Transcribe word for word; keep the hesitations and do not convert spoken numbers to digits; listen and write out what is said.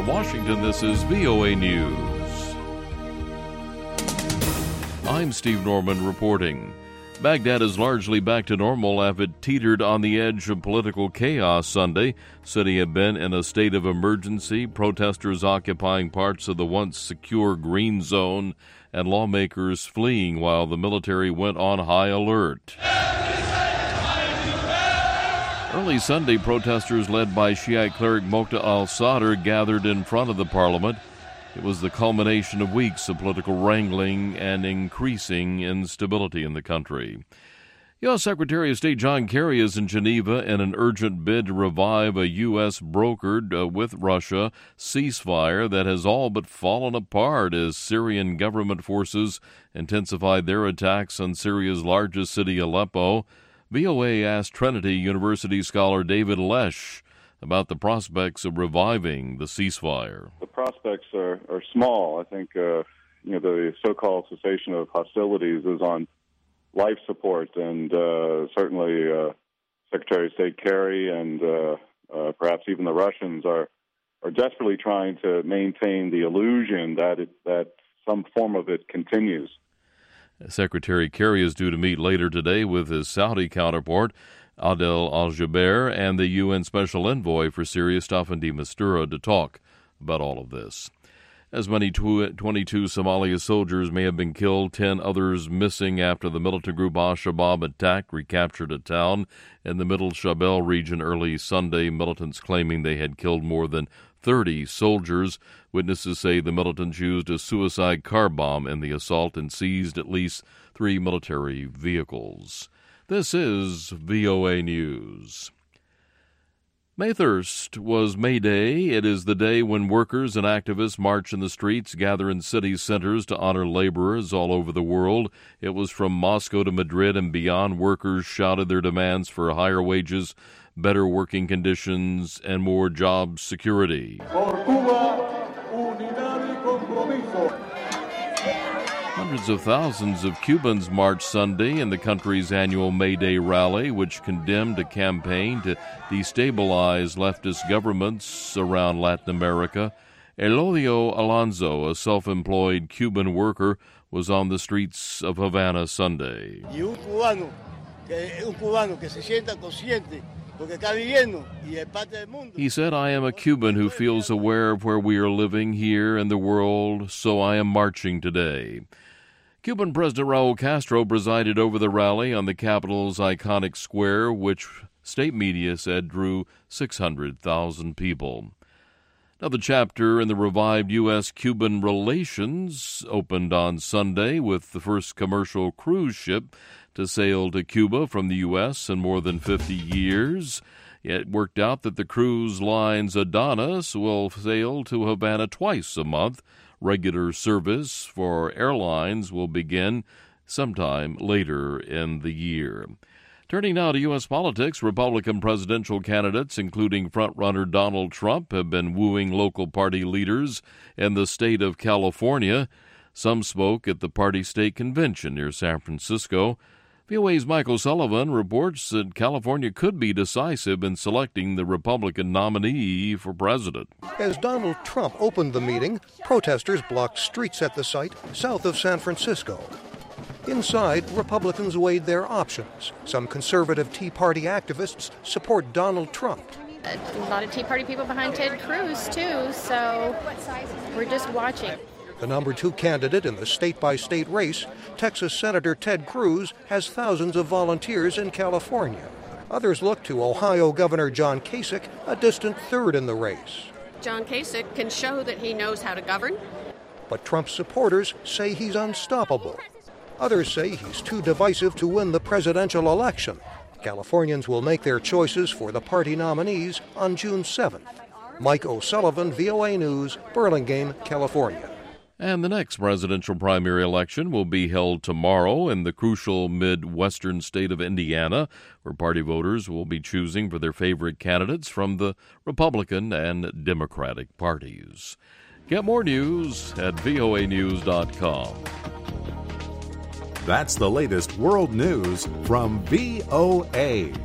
From Washington, this is V O A News. I'm Steve Norman reporting. Baghdad is largely back to normal after it teetered on the edge of political chaos Sunday. City had been in a state of emergency, protesters occupying parts of the once secure green zone, and lawmakers fleeing while the military went on high alert. Early Sunday, protesters led by Shiite cleric Moqta al-Sadr gathered in front of the parliament. It was the culmination of weeks of political wrangling and increasing instability in the country. U S. Secretary of State John Kerry is in Geneva in an urgent bid to revive a U S brokered uh, with Russia ceasefire that has all but fallen apart as Syrian government forces intensified their attacks on Syria's largest city, Aleppo. V O A asked Trinity University scholar David Lesh about the prospects of reviving the ceasefire. The prospects are, are small. I think uh, you know the so-called cessation of hostilities is on life support, and uh, certainly uh, Secretary of State Kerry and uh, uh, perhaps even the Russians are are desperately trying to maintain the illusion that it, that some form of it continues. Secretary Kerry is due to meet later today with his Saudi counterpart, Adel al-Jubeir, and the U N Special Envoy for Syria, Staffan de Mistura, to talk about all of this. As many twenty-two Somali soldiers may have been killed, ten others missing after the militant group Al-Shabaab attacked, recaptured a town in the Middle Shabelle region early Sunday, militants claiming they had killed more than thirty soldiers. Witnesses say the militants used a suicide car bomb in the assault and seized at least three military vehicles. This is V O A News. May first was May Day. It is the day when workers and activists march in the streets, gather in city centers to honor laborers all over the world. It was from Moscow to Madrid and beyond. Workers shouted their demands for higher wages, better working conditions, and more job security. Hundreds of thousands of Cubans marched Sunday in the country's annual May Day rally, which condemned a campaign to destabilize leftist governments around Latin America. Elodio Alonso, a self-employed Cuban worker, was on the streets of Havana Sunday. He said, "I am a Cuban who feels aware of where we are living here in the world, so I am marching today." Cuban President Raul Castro presided over the rally on the capital's iconic square, which state media said drew six hundred thousand people. Another chapter in the revived U S Cuban relations opened on Sunday with the first commercial cruise ship to sail to Cuba from the U S in more than fifty years. It worked out that the cruise line's Adonis will sail to Havana twice a month. Regular service for airlines will begin sometime later in the year. Turning now to U S politics, Republican presidential candidates, including frontrunner Donald Trump, have been wooing local party leaders in the state of California. Some spoke at the party state convention near San Francisco. V O A's Michael Sullivan reports that California could be decisive in selecting the Republican nominee for president. As Donald Trump opened the meeting, protesters blocked streets at the site south of San Francisco. Inside, Republicans weighed their options. Some conservative Tea Party activists support Donald Trump. A lot of Tea Party people behind Ted Cruz, too, so we're just watching. The number two candidate in the state-by-state race, Texas Senator Ted Cruz, has thousands of volunteers in California. Others look to Ohio Governor John Kasich, a distant third in the race. John Kasich can show that he knows how to govern. But Trump's supporters say he's unstoppable. Others say he's too divisive to win the presidential election. Californians will make their choices for the party nominees on June seventh. Mike O'Sullivan, V O A News, Burlingame, California. And the next presidential primary election will be held tomorrow in the crucial Midwestern state of Indiana, where party voters will be choosing for their favorite candidates from the Republican and Democratic parties. Get more news at V O A news dot com. That's the latest world news from V O A.